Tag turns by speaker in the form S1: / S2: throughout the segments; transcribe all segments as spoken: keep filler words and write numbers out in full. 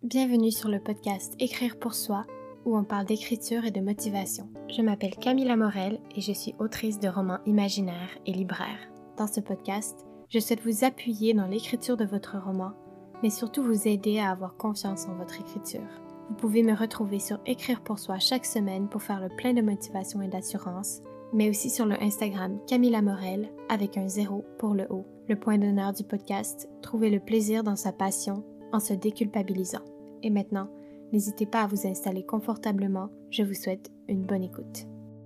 S1: Bienvenue sur le podcast Écrire pour soi, où on parle d'écriture et de motivation. Je m'appelle Camilla Morel et je suis autrice de romans imaginaires et libraire. Dans ce podcast, je souhaite vous appuyer dans l'écriture de votre roman, mais surtout vous aider à avoir confiance en votre écriture. Vous pouvez me retrouver sur Écrire pour soi chaque semaine pour faire le plein de motivation et d'assurance, mais aussi sur le Instagram Camilla Morel avec un zéro pour le haut. Le point d'honneur du podcast, trouver le plaisir dans sa passion en se déculpabilisant. Et maintenant, n'hésitez pas à vous installer confortablement. Je vous souhaite une bonne écoute.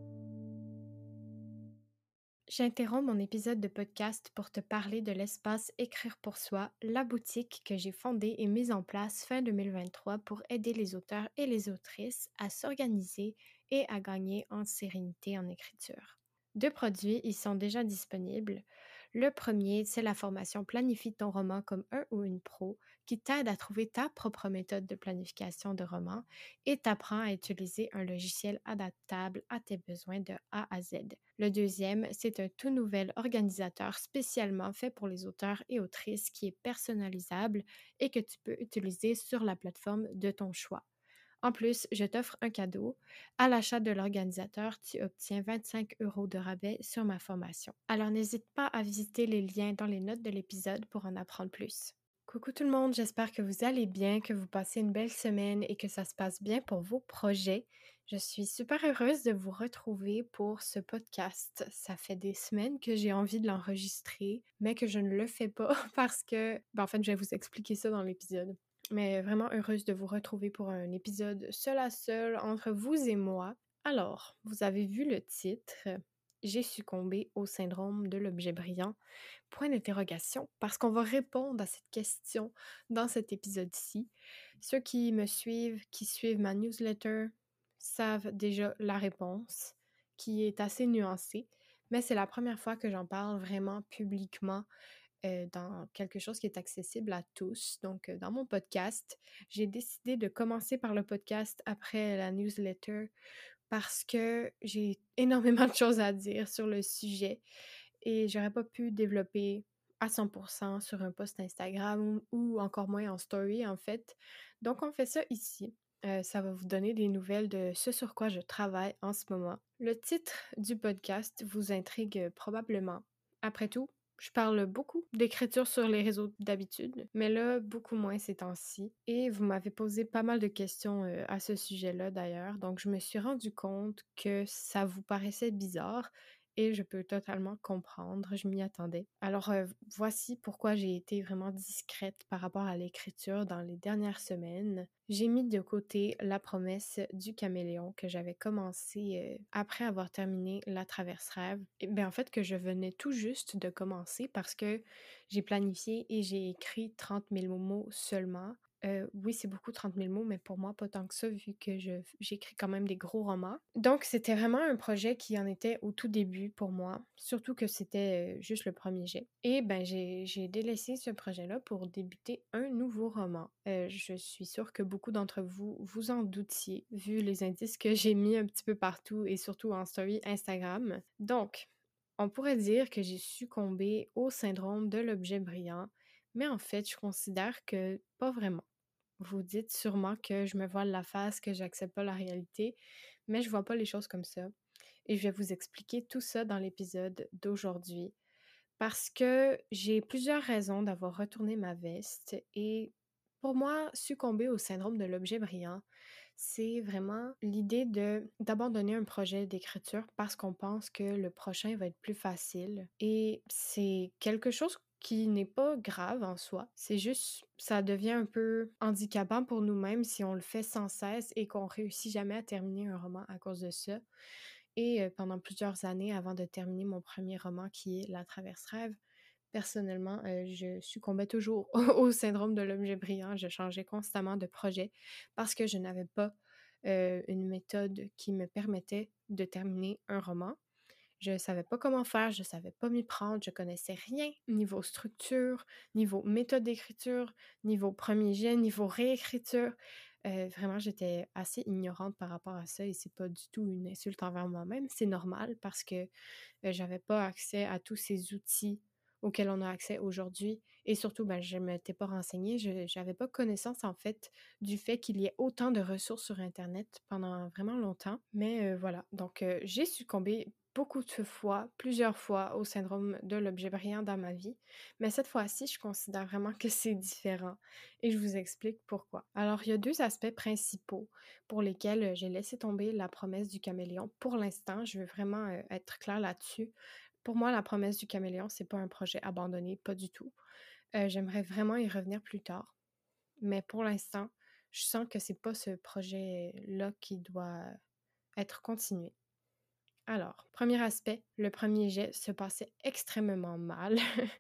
S1: J'interromps mon épisode de podcast pour te parler de l'espace Écrire pour soi, la boutique que j'ai fondée et mise en place fin deux mille vingt-trois pour aider les auteurs et les autrices à s'organiser et à gagner en sérénité en écriture. Deux produits y sont déjà disponibles. Le premier, c'est la formation Planifie ton roman comme un ou une pro qui t'aide à trouver ta propre méthode de planification de roman et t'apprend à utiliser un logiciel adaptable à tes besoins de A à Z. Le deuxième, c'est un tout nouvel organisateur spécialement fait pour les auteurs et autrices qui est personnalisable et que tu peux utiliser sur la plateforme de ton choix. En plus, je t'offre un cadeau. À l'achat de l'organisateur, tu obtiens vingt-cinq euros de rabais sur ma formation. Alors n'hésite pas à visiter les liens dans les notes de l'épisode pour en apprendre plus. Coucou tout le monde, j'espère que vous allez bien, que vous passez une belle semaine et que ça se passe bien pour vos projets. Je suis super heureuse de vous retrouver pour ce podcast. Ça fait des semaines que j'ai envie de l'enregistrer, mais que je ne le fais pas parce que, ben en fait, je vais vous expliquer ça dans l'épisode. Mais vraiment heureuse de vous retrouver pour un épisode seul à seul entre vous et moi. Alors, vous avez vu le titre, j'ai succombé au syndrome de l'objet brillant. Point d'interrogation, parce qu'on va répondre à cette question dans cet épisode-ci. Ceux qui me suivent, qui suivent ma newsletter, savent déjà la réponse, qui est assez nuancée, mais c'est la première fois que j'en parle vraiment publiquement euh, dans quelque chose qui est accessible à tous. Donc, euh, dans mon podcast, j'ai décidé de commencer par le podcast après la newsletter parce que j'ai énormément de choses à dire sur le sujet et j'aurais pas pu développer à cent pour cent sur un post Instagram ou, ou encore moins en story en fait. Donc on fait ça ici. Euh, ça va vous donner des nouvelles de ce sur quoi je travaille en ce moment. Le titre du podcast vous intrigue probablement. Après tout, je parle beaucoup d'écriture sur les réseaux d'habitude, mais là, beaucoup moins ces temps-ci. Et vous m'avez posé pas mal de questions euh, à ce sujet-là d'ailleurs, donc je me suis rendu compte que ça vous paraissait bizarre et je peux totalement comprendre, je m'y attendais. Alors euh, voici pourquoi j'ai été vraiment discrète par rapport à l'écriture dans les dernières semaines. J'ai mis de côté la promesse du caméléon que j'avais commencé euh, après avoir terminé La Traverse Rêve. Et bien en fait que je venais tout juste de commencer parce que j'ai planifié et j'ai écrit trente mille mots seulement. Euh, oui, c'est beaucoup trente mille mots, mais pour moi, pas tant que ça, vu que je, j'écris quand même des gros romans. Donc, c'était vraiment un projet qui en était au tout début pour moi, surtout que c'était euh, juste le premier jet. Et ben, j'ai, j'ai délaissé ce projet-là pour débuter un nouveau roman. Euh, je suis sûre que beaucoup d'entre vous vous en doutiez, vu les indices que j'ai mis un petit peu partout et surtout en story Instagram. Donc, on pourrait dire que j'ai succombé au syndrome de l'objet brillant, mais en fait, je considère que pas vraiment. Vous dites sûrement que je me voile la face, que j'accepte pas la réalité, mais je vois pas les choses comme ça. Et je vais vous expliquer tout ça dans l'épisode d'aujourd'hui parce que j'ai plusieurs raisons d'avoir retourné ma veste et pour moi, succomber au syndrome de l'objet brillant, c'est vraiment l'idée de d'abandonner un projet d'écriture parce qu'on pense que le prochain va être plus facile. Et c'est quelque chose qui n'est pas grave en soi. C'est juste, ça devient un peu handicapant pour nous-mêmes si on le fait sans cesse et qu'on réussit jamais à terminer un roman à cause de ça. Et euh, pendant plusieurs années avant de terminer mon premier roman qui est La Traverse Rêve, personnellement, euh, je succombais toujours au syndrome de l'objet brillant. Je changeais constamment de projet parce que je n'avais pas euh, une méthode qui me permettait de terminer un roman. Je ne savais pas comment faire, je ne savais pas m'y prendre, je connaissais rien niveau structure, niveau méthode d'écriture, niveau premier jet, niveau réécriture. Euh, vraiment, j'étais assez ignorante par rapport à ça et c'est pas du tout une insulte envers moi-même. C'est normal parce que euh, j'avais pas accès à tous ces outils auxquels on a accès aujourd'hui et surtout, ben, je m'étais pas renseignée, je j'avais pas connaissance, en fait, du fait qu'il y ait autant de ressources sur internet pendant vraiment longtemps. Mais heu, voilà, donc heu, j'ai succombé beaucoup de fois, plusieurs fois au syndrome de l'objet brillant dans ma vie, mais cette fois-ci, je considère vraiment que c'est différent et je vous explique pourquoi. Alors, il y a deux aspects principaux pour lesquels, heu, j'ai laissé tomber la promesse du caméléon. Pour l'instant, je veux vraiment, heu, être claire là-dessus. Pour moi, la promesse du caméléon, c'est pas un projet abandonné, pas du tout. Heu, j'aimerais vraiment y revenir plus tard, mais pour l'instant, je sens que c'est pas ce projet-là qui doit être continué. Alors, premier aspect, le premier jet se passait extrêmement mal,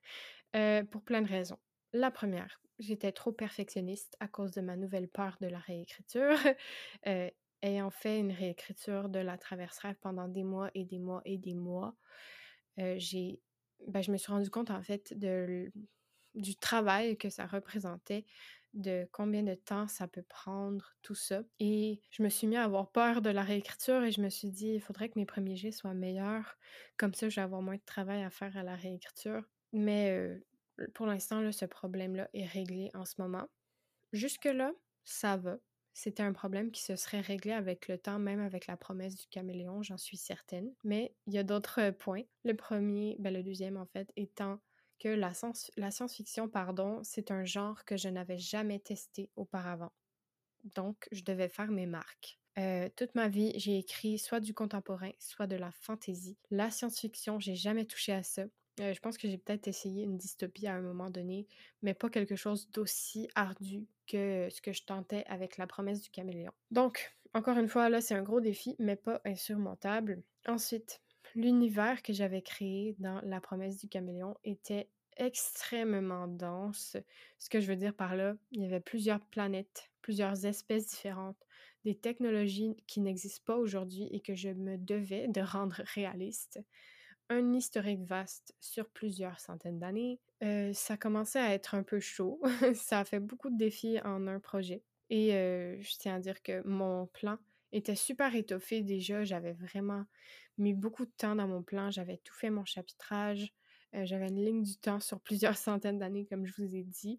S1: heu, pour plein de raisons. La première, j'étais trop perfectionniste à cause de ma nouvelle peur de la réécriture. Heu, ayant fait une réécriture de La Traverse Rêve pendant des mois et des mois et des mois, heu, j'ai bah, je me suis rendu compte en fait de l du travail que ça représentait, de combien de temps ça peut prendre, tout ça et je me suis mis à avoir peur de la réécriture et je me suis dit: «Il faudrait que mes premiers jets soient meilleurs, comme ça je vais avoir moins de travail à faire à la réécriture». Mais heu, pour l'instant, là, ce problème-là est réglé en ce moment. Jusque-là, ça va. C'était un problème qui se serait réglé avec le temps, même avec la promesse du caméléon, j'en suis certaine. Mais il y a d'autres euh, points. Le premier, ben le deuxième en fait, étant que la science la science-fiction, pardon, c'est un genre que je n'avais jamais testé auparavant. Donc, je devais faire mes marques. Heu, toute ma vie, j'ai écrit soit du contemporain, soit de la fantasy. La science-fiction, j'ai jamais touché à ça. Heu, je pense que j'ai peut-être essayé une dystopie à un moment donné, mais pas quelque chose d'aussi ardu que ce que je tentais avec La Promesse du caméléon. Donc, encore une fois, là, c'est un gros défi, mais pas insurmontable. Ensuite, l'univers que j'avais créé dans La Promesse du caméléon était extrêmement dense. Ce que je veux dire par là, il y avait plusieurs planètes, plusieurs espèces différentes, des technologies qui n'existent pas aujourd'hui et que je me devais de rendre réalistes, un historique vaste sur plusieurs centaines d'années. Heu, ça commençait à être un peu chaud. Ça a fait beaucoup de défis en un projet et heu, je tiens à dire que mon plan était super étoffé déjà. J'avais vraiment mis beaucoup de temps dans mon plan. J'avais tout fait mon chapitrage. Heu, j'avais une ligne du temps sur plusieurs centaines d'années comme je vous ai dit.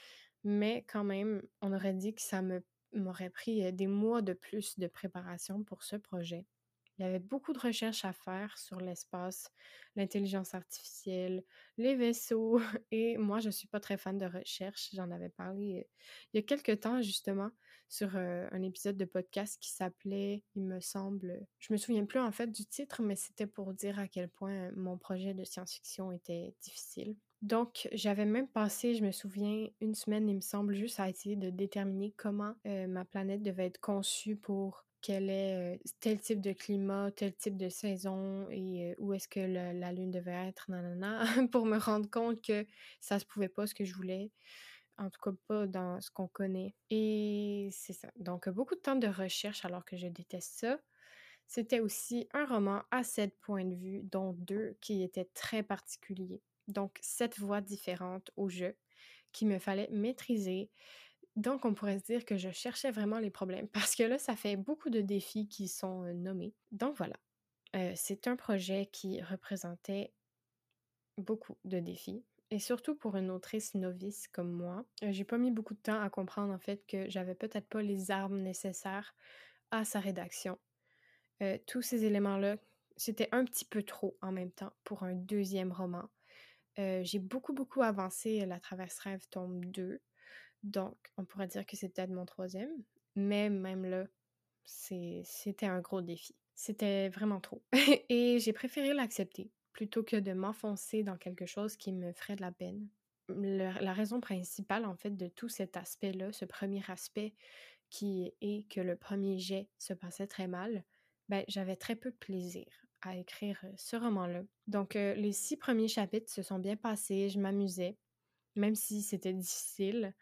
S1: Mais quand même, on aurait dit que ça me m'aurait pris, heu, des mois de plus de préparation pour ce projet. Il y avait beaucoup de recherches à faire sur l'espace, l'intelligence artificielle, les vaisseaux et moi, je suis pas très fan de recherche. J'en avais parlé, heu, il y a quelque temps justement sur, heu, un épisode de podcast qui s'appelait, il me semble, je me souviens plus en fait du titre, mais c'était pour dire à quel point mon projet de science-fiction était difficile. Donc, j'avais même passé, je me souviens, une semaine, il me semble, juste à essayer de déterminer comment, heu, ma planète devait être conçue pour qu'elle ait, heu, tel type de climat, tel type de saison et heu, où est-ce que le la lune devait être, nanana, pour me rendre compte que ça se pouvait pas ce que je voulais, en tout cas pas dans ce qu'on connaît et c'est ça. Donc, beaucoup de temps de recherche alors que je déteste ça. C'était aussi un roman à sept points de vue, dont deux qui étaient très particuliers. Donc sept voix différentes au jeu qu'il me fallait maîtriser. Donc on pourrait se dire que je cherchais vraiment les problèmes parce que là, ça fait beaucoup de défis qui sont, heu, nommés. Donc voilà, heu, c'est un projet qui représentait beaucoup de défis et surtout pour une autrice novice comme moi. Heu, j'ai pas mis beaucoup de temps à comprendre en fait que j'avais peut-être pas les armes nécessaires à sa rédaction. Heu, tous ces éléments-là, c'était un petit peu trop en même temps pour un deuxième roman. Heu, j'ai beaucoup, beaucoup avancé La Traverse Rêve tome deux, donc on pourrait dire que c'est peut-être mon troisième, mais même là, c'est c'était un gros défi. C'était vraiment trop et j'ai préféré l'accepter plutôt que de m'enfoncer dans quelque chose qui me ferait de la peine. Le la raison principale, en fait, de tout cet aspect-là, ce premier aspect qui est que le premier jet se passait très mal, ben, j'avais très peu de plaisir à écrire, heu, ce roman-là. Donc, heu, les six premiers chapitres se sont bien passés, je m'amusais, même si c'était difficile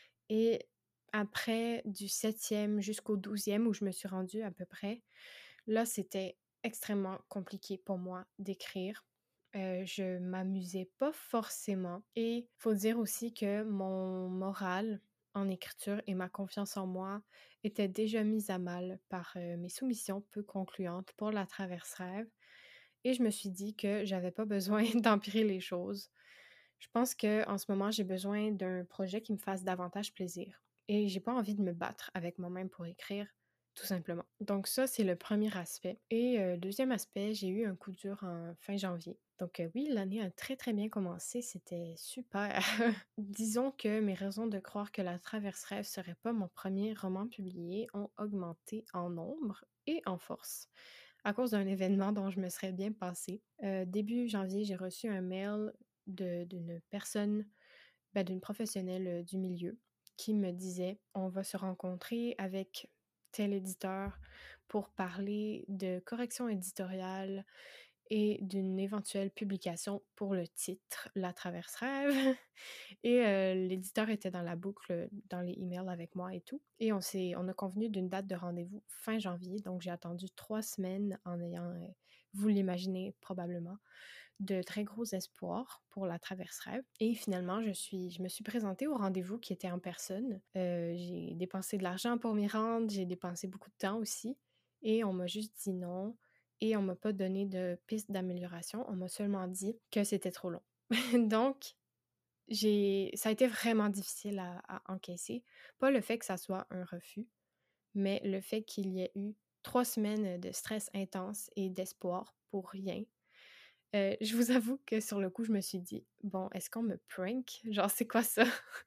S1: et après du septième jusqu'au douzième où je me suis rendue à peu près, là, c'était extrêmement compliqué pour moi d'écrire. Heu, je m'amusais pas forcément et faut dire aussi que mon moral en écriture et ma confiance en moi étaient déjà mises à mal par, heu, mes soumissions peu concluantes pour La Traverse Rêve et je me suis dit que j'avais pas besoin d'empirer les choses. Je pense qu'en ce moment, j'ai besoin d'un projet qui me fasse davantage plaisir et j'ai pas envie de me battre avec moi-même pour écrire, tout simplement. Donc ça, c'est le premier aspect et heu, deuxième aspect, j'ai eu un coup dur en fin janvier. Donc heu, oui, l'année a très, très bien commencé, c'était super. Disons que mes raisons de croire que La Traverse Rêve serait pas mon premier roman publié ont augmenté en nombre et en force à cause d'un événement dont je me serais bien passée. Heu, début janvier, j'ai reçu un mail de d'une personne, ben, d'une professionnelle, heu, du milieu qui me disait: «On va se rencontrer avec tel éditeur pour parler de correction éditoriale et d'une éventuelle publication pour le titre La Traverse Rêve». Et heu, l'éditeur était dans la boucle, dans les emails avec moi et tout et on s'est on a convenu d'une date de rendez-vous fin janvier, donc j'ai attendu trois semaines en ayant, heu, vous l'imaginez probablement, de très gros espoirs pour La Traverse Rêve et finalement je suis je me suis présentée au rendez-vous qui était en personne. Heu, j'ai dépensé de l'argent pour m'y rendre, j'ai dépensé beaucoup de temps aussi et on m'a juste dit non et on m'a pas donné de piste d'amélioration. On m'a seulement dit que c'était trop long. Donc j'ai ça a été vraiment difficile à à encaisser. Pas le fait que ça soit un refus, mais le fait qu'il y ait eu trois semaines de stress intense et d'espoir pour rien. Heu, je vous avoue que sur le coup, je me suis dit: «Bon, est-ce qu'on me prank? Genre, c'est quoi ça?»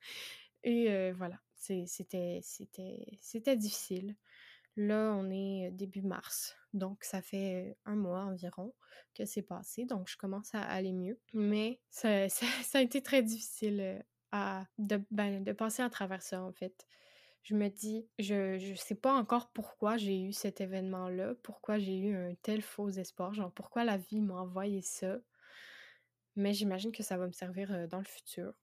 S1: Et heu, voilà, c'est c'était c'était c'était difficile. Là, on est, début mars, donc ça fait, un mois environ que c'est passé, donc je commence à aller mieux. Mais ça ça ça a été très difficile, heu, à de ben, de passer à travers ça, en fait. Je me dis je je sais pas encore pourquoi j'ai eu cet événement-là, pourquoi j'ai eu un tel faux espoir, genre pourquoi la vie m'a envoyé ça, mais j'imagine que ça va me servir, heu, dans le futur.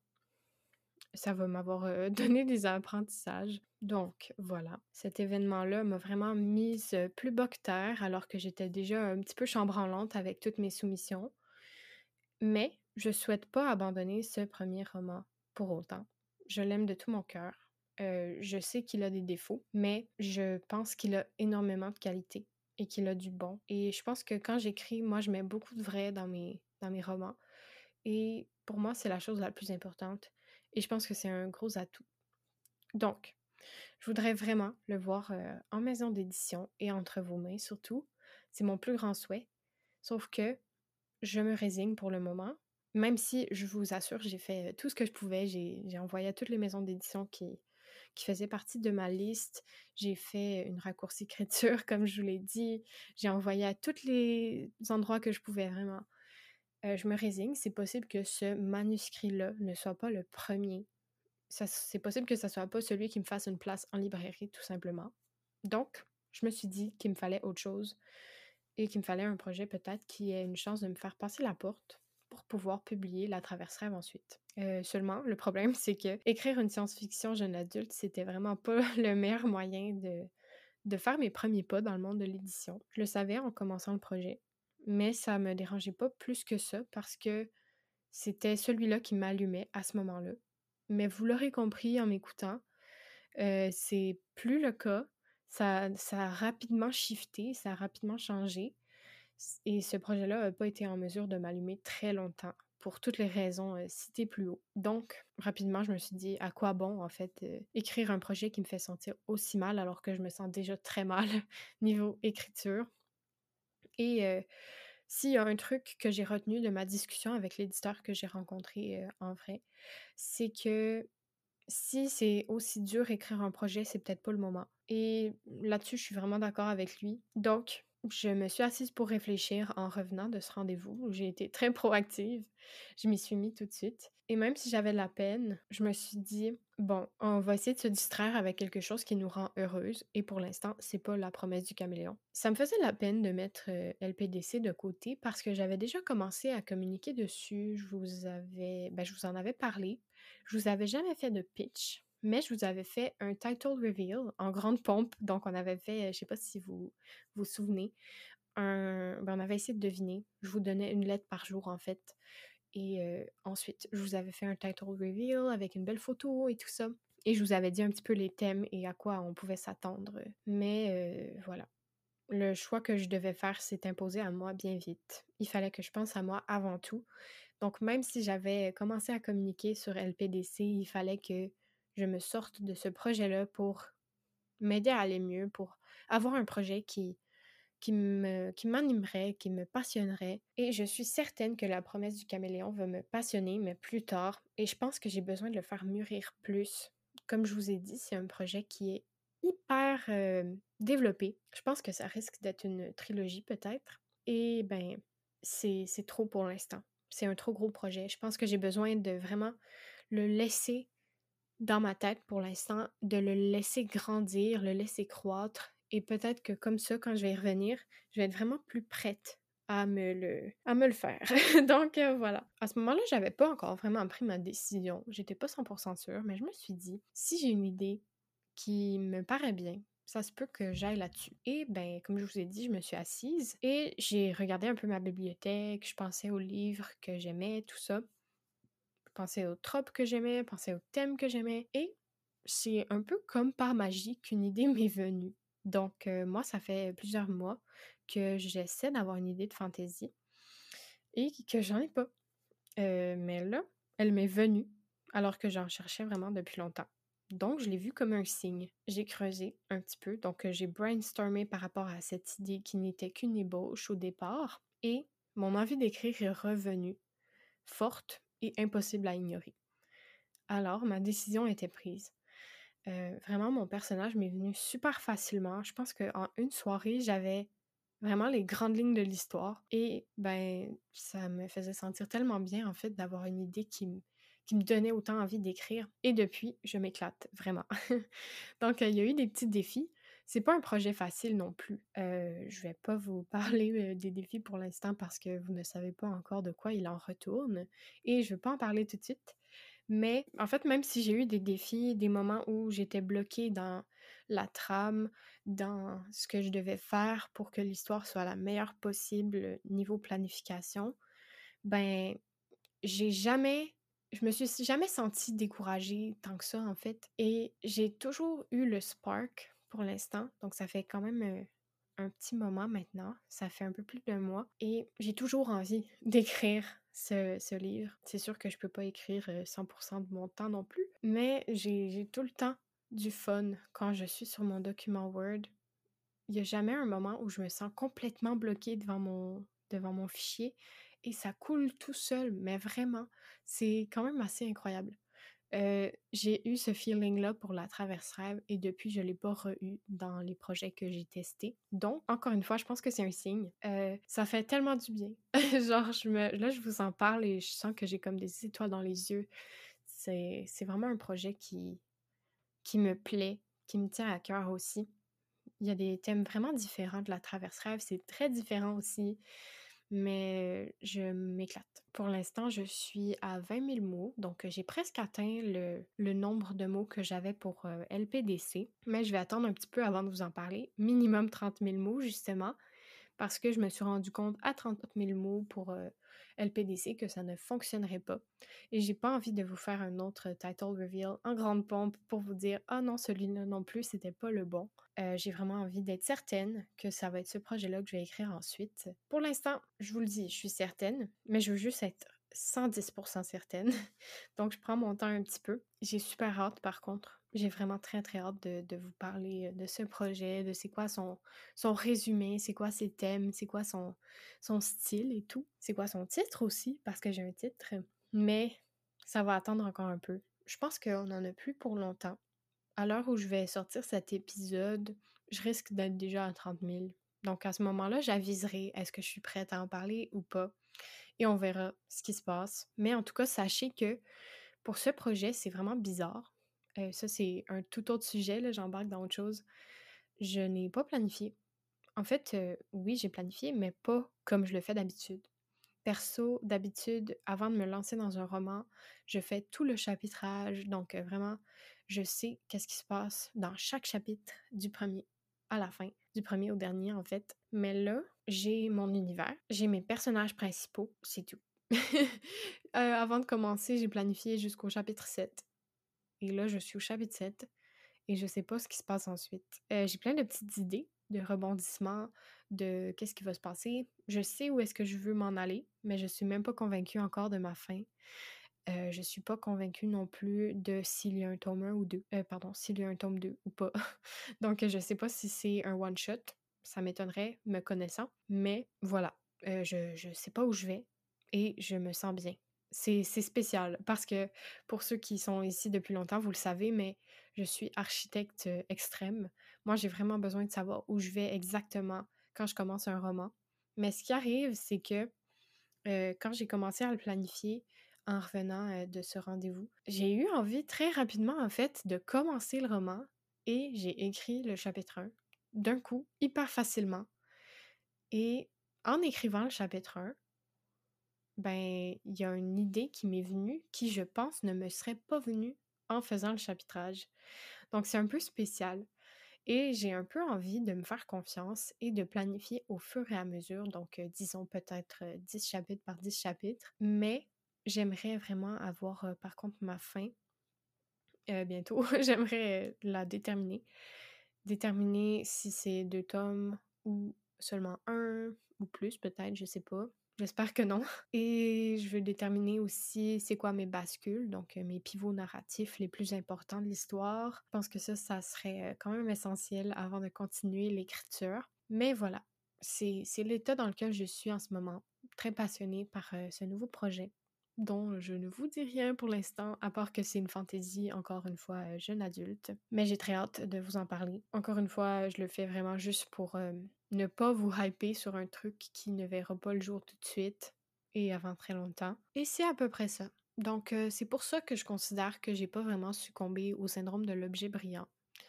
S1: Ça va m'avoir, heu, donné des apprentissages. Donc voilà, cet événement-là m'a vraiment mise, heu, plus bas que terre alors que j'étais déjà un petit peu chambranlante avec toutes mes soumissions. Mais je souhaite pas abandonner ce premier roman pour autant. Je l'aime de tout mon cœur. Heu, je sais qu'il a des défauts, mais je pense qu'il a énormément de qualités et qu'il a du bon et je pense que quand j'écris, moi, je mets beaucoup de vrai dans mes dans mes romans et pour moi, c'est la chose la plus importante et je pense que c'est un gros atout. Donc, je voudrais vraiment le voir, heu, en maison d'édition et entre vos mains surtout. C'est mon plus grand souhait. Sauf que je me résigne pour le moment, même si je vous assure, j'ai fait, heu, tout ce que je pouvais. J'ai j'ai envoyé à toutes les maisons d'édition qui qui faisaient partie de ma liste. J'ai fait une raccourci écriture comme je vous l'ai dit. J'ai envoyé à tous les endroits que je pouvais vraiment. Heu, je me résigne, c'est possible que ce manuscrit-là ne soit pas le premier. Ça c'est possible que ça soit pas celui qui me fasse une place en librairie, tout simplement. Donc, je me suis dit qu'il me fallait autre chose et qu'il me fallait un projet peut-être qui ait une chance de me faire passer la porte pour pouvoir publier La Traverse Rêve ensuite. Heu, seulement, le problème, c'est que écrire une science-fiction jeune adulte, c'était vraiment pas le meilleur moyen de de faire mes premiers pas dans le monde de l'édition. Je le savais en commençant le projet, mais ça me dérangeait pas plus que ça parce que c'était celui-là qui m'allumait à ce moment-là. Mais vous l'aurez compris en m'écoutant, heu, c'est plus le cas. Ça ça a rapidement shifté, ça a rapidement changé s et ce projet-là a pas été en mesure de m'allumer très longtemps pour toutes les raisons, heu, citées plus haut. Donc rapidement, je me suis dit: «À quoi bon, en fait, heu, écrire un projet qui me fait sentir aussi mal alors que je me sens déjà très mal niveau écriture?» Et heu, s'il y a un truc que j'ai retenu de ma discussion avec l'éditeur que j'ai rencontré, heu, en vrai, c'est que si c'est aussi dur écrire un projet, c'est peut-être pas le moment et là-dessus, je suis vraiment d'accord avec lui. Donc, je me suis assise pour réfléchir en revenant de ce rendez-vous où j'ai été très proactive. Je m'y suis mis tout de suite et même si j'avais de la peine, je me suis dit: «Bon, on va essayer de se distraire avec quelque chose qui nous rend heureuse» et pour l'instant, c'est pas La Promesse du caméléon. Ça me faisait de la peine de mettre, heu, L P D C de côté parce que j'avais déjà commencé à communiquer dessus. Je vous avais ben, je vous en avais parlé. Je vous avais jamais fait de pitch, mais je vous avais fait un title reveal en grande pompe. Donc on avait fait, heu, je sais pas si vous vous souvenez, un ben, on avait essayé de deviner. Je vous donnais une lettre par jour, en fait et heu, ensuite, je vous avais fait un title reveal avec une belle photo et tout ça et je vous avais dit un petit peu les thèmes et à quoi on pouvait s'attendre, mais heu, voilà. le choix que je devais faire s'est imposé à moi bien vite. Il fallait que je pense à moi avant tout. Donc même si j'avais commencé à communiquer sur L P D C, il fallait que je me sorte de ce projet-là pour m'aider à aller mieux, pour avoir un projet qui qui me qui m'animerait, qui me passionnerait et je suis certaine que La promesse du caméléon va me passionner, mais plus tard et je pense que j'ai besoin de le faire mûrir plus. Comme je vous ai dit, c'est un projet qui est hyper, heu, développé. Je pense que ça risque d'être une trilogie peut-être et ben, c'est c'est trop pour l'instant. C'est un trop gros projet. Je pense que j'ai besoin de vraiment le laisser dans ma tête pour l'instant, de le laisser grandir, le laisser croître et peut-être que comme ça, quand je vais y revenir, je vais être vraiment plus prête à me le à me le faire. Donc heu, voilà. À ce moment-là, j'avais pas encore vraiment pris ma décision. J'étais pas cent pour cent sûre, mais je me suis dit: «Si j'ai une idée qui me paraît bien, ça se peut que j'aille là-dessus». Et ben, comme je vous ai dit, je me suis assise et j'ai regardé un peu ma bibliothèque, je pensais aux livres que j'aimais, tout ça. Je pensais aux tropes que j'aimais, je pensais aux thèmes que j'aimais et c'est un peu comme par magie qu'une idée m'est venue. Donc heu, moi, ça fait plusieurs mois que j'essaie d'avoir une idée de fantaisie et que j'en ai pas. Heu, mais là, elle m'est venue alors que j'en cherchais vraiment depuis longtemps. Donc je l'ai vue comme un signe. J'ai creusé un petit peu, donc heu, j'ai brainstormé par rapport à cette idée qui n'était qu'une ébauche au départ et mon envie d'écrire est revenue, forte et impossible à ignorer. Alors ma décision était prise. Heu, vraiment mon personnage m'est venu super facilement. Je pense qu'en une soirée, j'avais vraiment les grandes lignes de l'histoire et ben, ça me faisait sentir tellement bien en fait d'avoir une idée qui me qui me donnait autant envie d'écrire et depuis, je m'éclate vraiment. Donc, heu, il y a eu des petits défis. C'est pas un projet facile non plus. Heu, je vais pas vous parler, heu, des défis pour l'instant parce que vous ne savez pas encore de quoi il en retourne et je veux pas en parler tout de suite. Mais en fait, même si j'ai eu des défis, des moments où j'étais bloquée dans la trame, dans ce que je devais faire pour que l'histoire soit la meilleure possible niveau planification, ben, j'ai jamais je me suis jamais sentie découragée tant que ça, en fait et j'ai toujours eu le spark pour l'instant, donc ça fait quand même, heu, un petit moment maintenant, ça fait un peu plus d'un mois et j'ai toujours envie d'écrire ce ce livre. C'est sûr que je peux pas écrire, heu, cent pour cent de mon temps non plus, mais j'ai j'ai tout le temps du fun quand je suis sur mon document Word. Il y a jamais un moment où je me sens complètement bloquée devant mon devant mon fichier et ça coule tout seul, mais vraiment, c'est quand même assez incroyable. Heu, j'ai eu ce feeling-là pour La Traverse Rêve et depuis, je l'ai pas re-eu dans les projets que j'ai testés. Donc, encore une fois, je pense que c'est un signe. Heu, ça fait tellement du bien. Genre, je me là, je vous en parle et je sens que j'ai comme des étoiles dans les yeux. C'est c'est vraiment un projet qui qui me plaît, qui me tient à cœur aussi. Il y a des thèmes vraiment différents de La Traverse Rêve, c'est très différent aussi, mais je m'éclate. Pour l'instant, je suis à vingt mille mots, donc heu, j'ai presque atteint le le nombre de mots que j'avais pour, heu, L P D C, mais je vais attendre un petit peu avant de vous en parler. Minimum trente mille mots justement, parce que je me suis rendu compte à trente mille mots pour, heu, L P D C que ça ne fonctionnerait pas et j'ai pas envie de vous faire un autre title reveal en grande pompe pour vous dire: «Ah non, celui-là non plus, c'était pas le bon». Heu, j'ai vraiment envie d'être certaine que ça va être ce projet-là que je vais écrire ensuite. Pour l'instant, je vous le dis, je suis certaine, mais je veux juste être cent dix pour cent certaine. Donc je prends mon temps un petit peu. J'ai super hâte par contre. J'ai vraiment très, très hâte de de vous parler, de ce projet, de c'est quoi son son résumé, c'est quoi ses thèmes, c'est quoi son son style et tout. C'est quoi son titre aussi, parce que j'ai un titre, mais ça va attendre encore un peu. Je pense qu'on en a plus pour longtemps. À l'heure où je vais sortir cet épisode, je risque d'être déjà à trente mille. Donc à ce moment-là, j'aviserai est-ce que je suis prête à en parler ou pas et on verra ce qui se passe. Mais en tout cas, sachez que pour ce projet, c'est vraiment bizarre. Heu, ça, c'est un tout autre sujet, là, j'embarque dans autre chose. Je n'ai pas planifié. En fait, heu, oui, j'ai planifié, mais pas comme je le fais d'habitude. Perso, d'habitude, avant de me lancer dans un roman, je fais tout le chapitrage, donc heu, vraiment, je sais qu'est-ce qui se passe dans chaque chapitre, du premier à la fin, du premier au dernier, en fait. Mais là, j'ai mon univers, j'ai mes personnages principaux, c'est tout. Heu, avant de commencer, j'ai planifié jusqu'au chapitre sept et là, je suis au chapitre sept et je sais pas ce qui se passe ensuite. Heu, j'ai plein de petites idées de rebondissements, de qu'est-ce qui va se passer. Je sais où est-ce que je veux m'en aller, mais je suis même pas convaincue encore de ma fin. Heu, je suis pas convaincue non plus de s'il y a un tome un ou deux, heu, pardon, s'il y a un tome deux ou pas. Donc, heu, je sais pas si c'est un one shot, ça m'étonnerait me connaissant, mais voilà, heu, je je sais pas où je vais et je me sens bien. C'est c'est spécial parce que pour ceux qui sont ici depuis longtemps, vous le savez, mais je suis architecte, heu, extrême. Moi, j'ai vraiment besoin de savoir où je vais exactement quand je commence un roman. Mais ce qui arrive, c'est que Heu, quand j'ai commencé à le planifier en revenant, heu, de ce rendez-vous, j'ai eu envie très rapidement, en fait, de commencer le roman et j'ai écrit le chapitre un d'un coup, hyper facilement et en écrivant le chapitre un, ben, il y a une idée qui m'est venue qui, je pense, ne me serait pas venue en faisant le chapitrage. Donc c'est un peu spécial et j'ai un peu envie de me faire confiance et de planifier au fur et à mesure, donc heu, disons peut-être, heu, dix chapitres par dix chapitres, mais j'aimerais vraiment avoir, heu, par contre ma fin, heu, bientôt. J'aimerais, heu, la déterminer. Déterminer si c'est deux tomes ou seulement un ou plus peut-être, je sais pas. J'espère que non et je veux déterminer aussi c'est quoi mes bascules, donc heu, mes pivots narratifs les plus importants de l'histoire. Je pense que ça, ça serait, heu, quand même essentiel avant de continuer l'écriture. Mais voilà, c'est c'est l'état dans lequel je suis en ce moment, très passionnée par, heu, ce nouveau projet dont je ne vous dis rien pour l'instant, à part que c'est une fantaisie, encore une fois, heu, jeune adulte. Mais j'ai très hâte de vous en parler. Encore une fois, je le fais vraiment juste pour, hem, ne pas vous hyper sur un truc qui ne verra pas le jour tout de suite et avant très longtemps. Et c'est à peu près ça. Donc, heu, c'est pour ça que je considère que j'ai pas vraiment succombé au syndrome de l'objet brillant.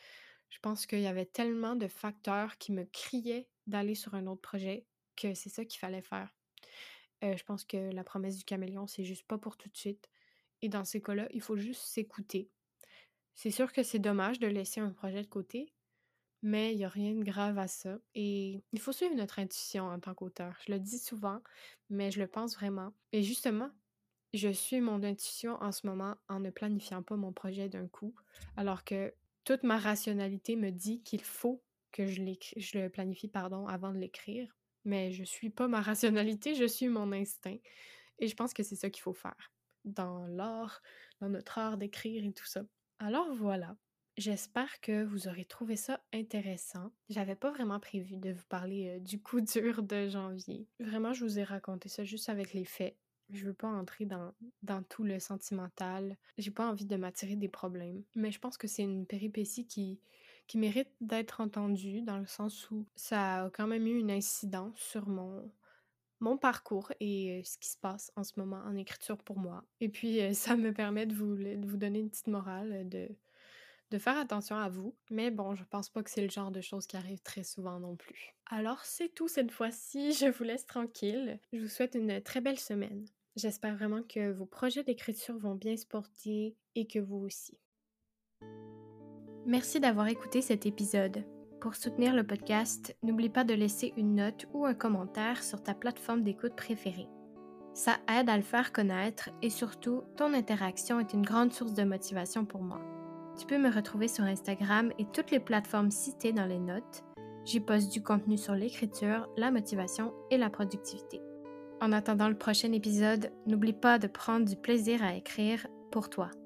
S1: Je pense qu'il y avait tellement de facteurs qui me criaient d'aller sur un autre projet que c'est ça qu'il fallait faire. Heu, je pense que la promesse du caméléon, c'est juste pas pour tout de suite et dans ces cas-là, il faut juste s'écouter. C'est sûr que c'est dommage de laisser un projet de côté, mais il y a rien de grave à ça et il faut suivre notre intuition en tant qu'auteur. Je le dis souvent, mais je le pense vraiment et justement, je suis mon intuition en ce moment en ne planifiant pas mon projet d'un coup, alors que toute ma rationalité me dit qu'il faut que je l'écri je le planifie, pardon, avant de l'écrire. Mais je suis pas ma rationalité, je suis mon instinct et je pense que c'est ça qu'il faut faire dans l'art, dans notre art d'écrire et tout ça. Alors voilà, j'espère que vous aurez trouvé ça intéressant. J'avais pas vraiment prévu de vous parler, heu, du coup dur de janvier. Vraiment, je vous ai raconté ça juste avec les faits. Je veux pas entrer dans dans tout le sentimental. J'ai pas envie de m'attirer des problèmes. Mais je pense que c'est une péripétie qui qui mérite d'être entendue dans le sens où ça a quand même eu une incidence sur mon mon parcours et heu, ce qui se passe en ce moment en écriture pour moi. Et puis, heu, ça me permet de vous le de vous donner une petite morale, heu, de de faire attention à vous. Mais bon, je pense pas que c'est le genre de choses qui arrivent très souvent non plus. Alors c'est tout cette fois-ci, je vous laisse tranquille. Je vous souhaite une très belle semaine. J'espère vraiment que vos projets d'écriture vont bien se porter et que vous aussi. Merci d'avoir écouté cet épisode. Pour soutenir le podcast, n'oublie pas de laisser une note ou un commentaire sur ta plateforme d'écoute préférée. Ça aide à le faire connaître et surtout, ton interaction est une grande source de motivation pour moi. Tu peux me retrouver sur Instagram et toutes les plateformes citées dans les notes. J'y poste du contenu sur l'écriture, la motivation et la productivité. En attendant le prochain épisode, n'oublie pas de prendre du plaisir à écrire pour toi.